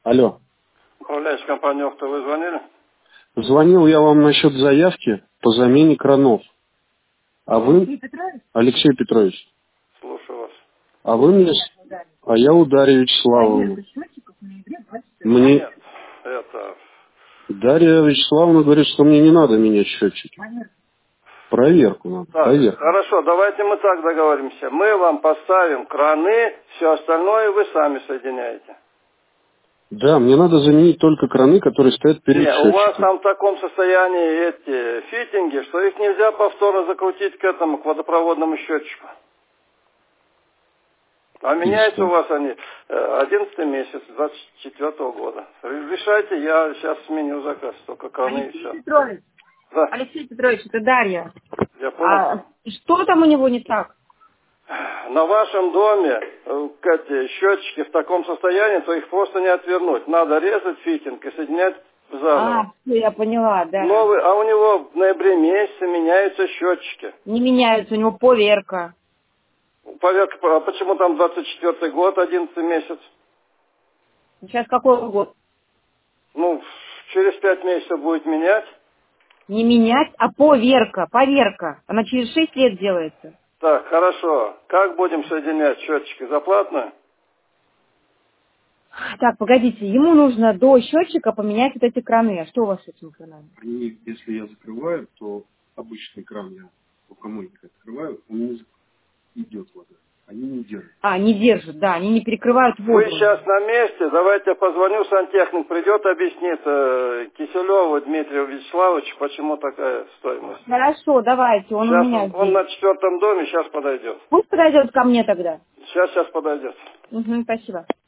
Алло. Управляющая компания «Охта», вы звонили? Звонил я вам насчет заявки по замене кранов. А вы... Алексей Петрович. Слушаю вас. А вы мне... А я у Дарьи Вячеславовны. Мне... Нет, это... Дарья Вячеславовна говорит, что мне не надо менять счетчики. Проверку надо. Так, Проверку. хорошо, давайте мы так договоримся. Мы вам поставим краны, все остальное вы сами соединяете. Да, мне надо заменить только краны, которые стоят перед Нет, у вас счетчиком. там в таком состоянии эти фитинги, что их нельзя повторно закрутить к этому, к водопроводному счетчику. А меняются у вас они 11 месяц 24 года. Решайте, я сейчас сменю заказ, только краны и все. Алексей Петрович, Да, Алексей Петрович, это Дарья. я понял. Что там у него не так? На вашем доме эти счетчики в таком состоянии, то их просто не отвернуть. Надо резать фитинг и соединять заново. Все, я поняла, да. Новый, а у него в ноябре месяце меняются счетчики. Не меняются, у него поверка. Поверка, а почему там 24 год, 11 месяц? Сейчас какой год? Ну, через 5 месяцев будет менять. Не менять, а поверка, поверка. Она через 6 лет делается. Так, хорошо. Как будем соединять счетчики? Заплатно? Так, погодите, ему нужно до счетчика поменять вот эти краны. А что у вас с этими кранами? Они, если я закрываю, то обычный кран я рукомойник открываю, он не идет вода. Они не держат. Не держат, да, они не перекрывают воду. Вы сейчас на месте, давайте я позвоню, сантехник придет, объяснит Киселеву Дмитрию Вячеславовичу, почему такая стоимость. Хорошо, давайте, он Сейчас у меня он здесь. на 4-м доме, сейчас подойдет. Пусть подойдет ко мне тогда. Сейчас подойдет. Спасибо.